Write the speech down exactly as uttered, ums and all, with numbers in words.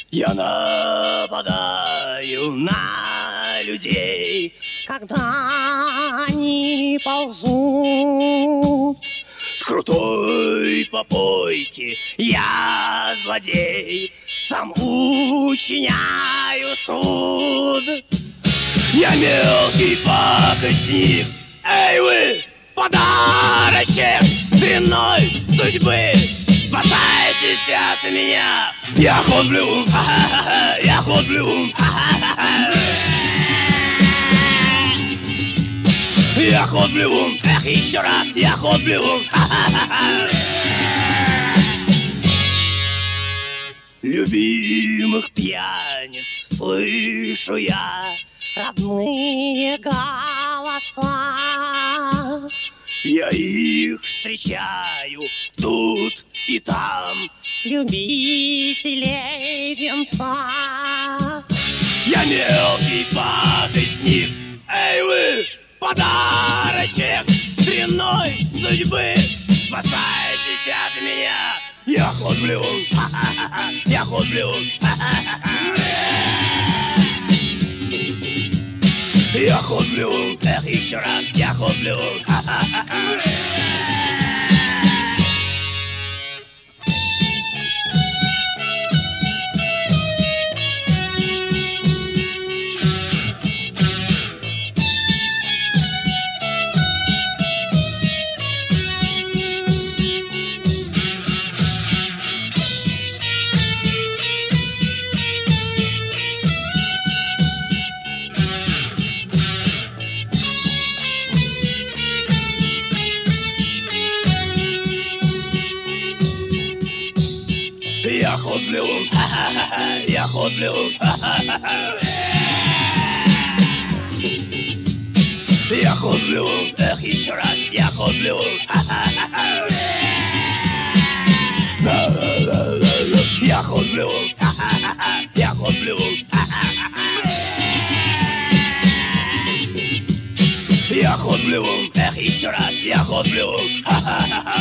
Я нападаю на людей, когда они ползут. С крутой попойки я злодей, сам учиняю суд. Я мелкий пакостник, эй вы, подарочек дрянной судьбы. Спасайтесь от меня, я ходлю, я ходлю, я ходлю, эх, еще раз, я ходлю. Любимых пьяниц слышу я, родные голоса. Я их встречаю тут и там, любителей венца. Я мелкий пакостник, эй вы, подарочек дрянной судьбы. Спасайтесь от меня, я ходлю, я ходлю. Я ходлю, эх, еще раз, я ходлю. Я ходлю, я ходлю. Я ходлю, эх, еще раз, я ходлю. Я ходлю, я ходлю. Я ходлю, эх, еще раз, я ходлю.